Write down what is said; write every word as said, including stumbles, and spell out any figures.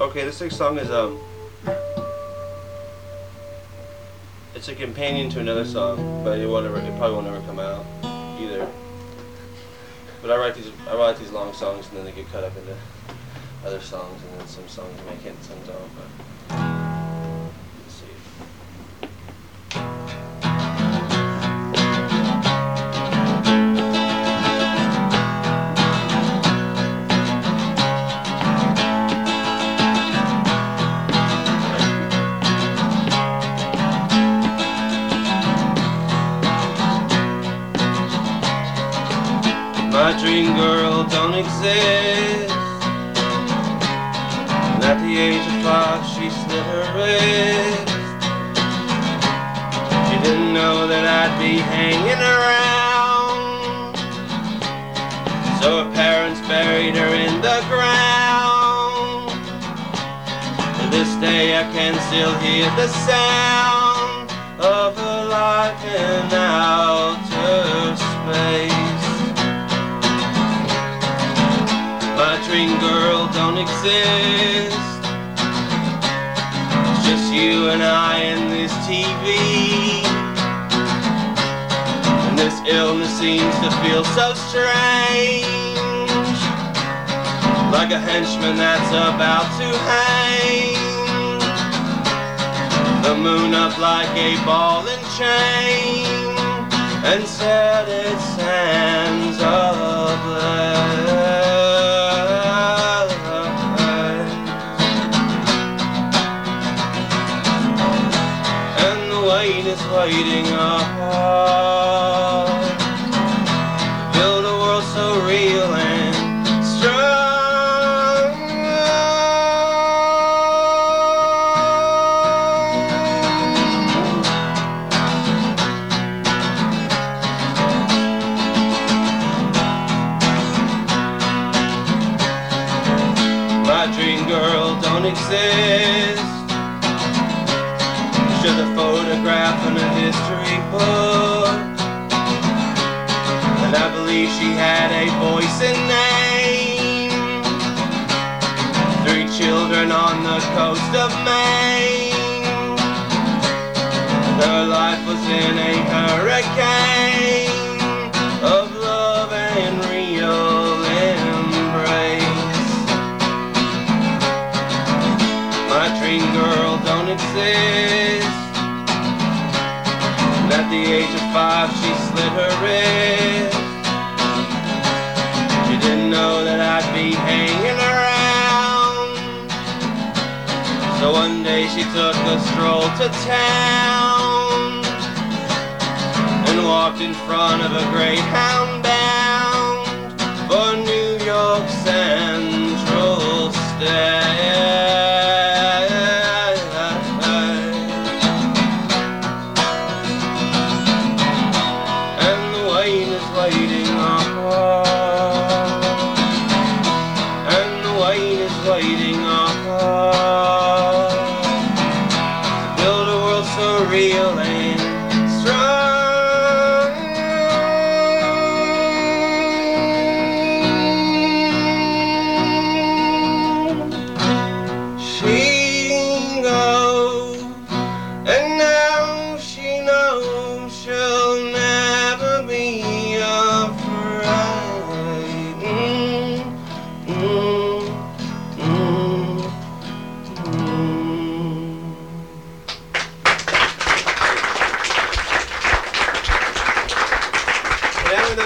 Okay, this next song is um, it's a companion to another song, but it won't ever, it probably won't ever come out either. But I write these, I write these long songs, and then they get cut up into other songs, and then some songs make it, and some don't. But let's see. My dream girl don't exist. And at the age of five she slit her wrist. She didn't know that I'd be hanging around, so her parents buried her in the ground. To this day I can still hear the sound of her life in outer space. My dream girl don't exist. It's just you and I and this T V. And this illness seems to feel so strange, like a henchman that's about to hang. The moon up like a ball and chain, and set its hands ablaze. Waiting apart, build a world so real and strong. My dream girl don't exist. Just a photograph in a history book, and I believe she had a voice and name. Three children on the coast of Maine. Her life was in a hurricane of love and real embrace. My dream girl don't exist. At the age of five she slit her wrist. She didn't know that I'd be hanging around, so one day she took a stroll to town and walked in front of a Greyhound bound for New York Central Station. Waiting apart, and the wait is waiting apart.